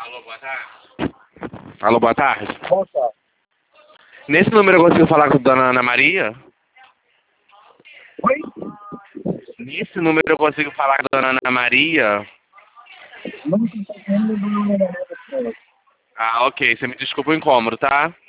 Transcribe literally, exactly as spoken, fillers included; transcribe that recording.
Alô, boa tarde. Alô, boa tarde. Boa tarde. Nesse número eu consigo falar com a dona Ana Maria? Oi? Nesse número eu consigo falar com a dona Ana Maria? Não me contactando, não me Ah, ok. Você me desculpa o incômodo, tá?